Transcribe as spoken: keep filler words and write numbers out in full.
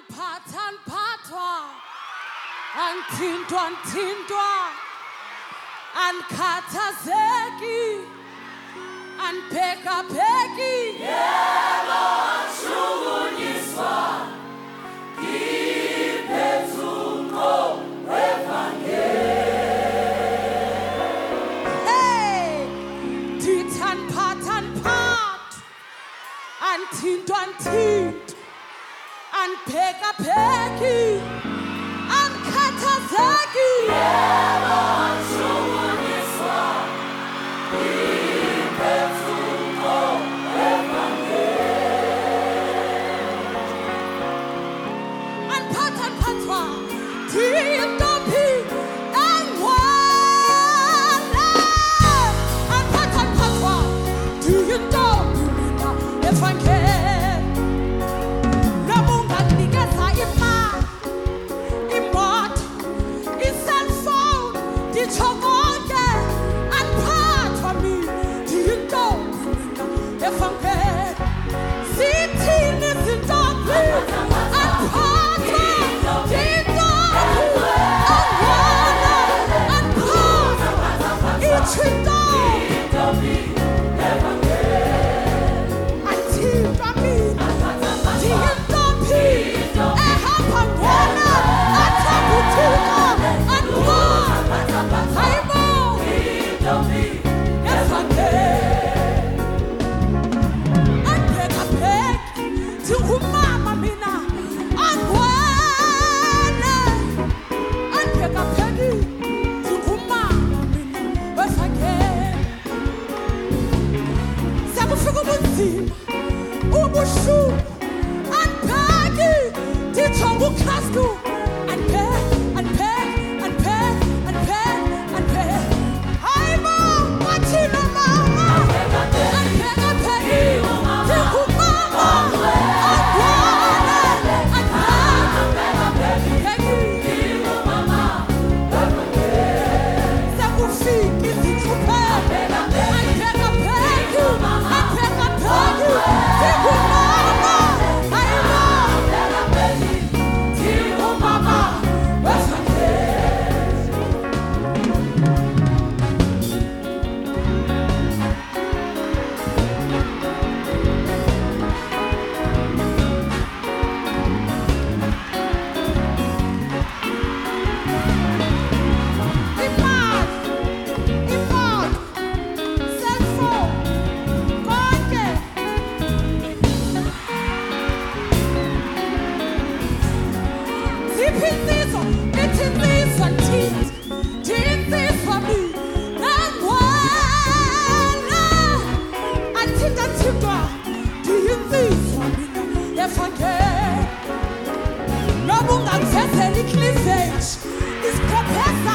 Anphatha anphathwa, anthintwa anthintwa, ankhathazeki, anphekapheki. Yebo washukunyiswa, ngiphethuko wevangeli. Hey, thithi anphatha anphathwa, anthintwa anthintwa, anphekapheki, ankhathazeki. Yebo washukunyiswa, ngiphethuko wevangeli. Anphatha anphathwa, thiyintombi engcwele. Anphatha anphathwa, thiyintombi mina evangeli. Noma unganginikeza imali, imoto, i-cellphone, ngitsho konke, anphathwa mina, thiyintombi mina evangeli. Zithini izintombi? Anphathwa, thiyintombi engcwele. Anphathwa, itsho intombi. Athintwa mina, thiyintombi ehamba ngwena, athanda uThixo. Anphathwa, hayibo, evangeli. Anphekapheki, ndingumama mina, angwele. Anphekapheki, ndingumama mina, evangeli. Sekufika ubunzima, ubuhlungu, anpheki, nditsho nguKristu. Anpheki, anpheki, anpheki, anpheki, anpheki. Hayibo, wathina mama. Anphekapheki, ndingumama, angwele. Anpheki, sekufika izithuphelo. Anphekapheki, anphekapheki, ndingumama. Hayibo, ndingumama wevangeli. Imali, imoto, cellphone, konke. Ziphi insizwa? Ithi insizwa thithi, thinsizwa mina engcwele. Athintwa thintwa, thinsizwa mina evangeli. Noma ungangizenzela i-cleavage, isikhophe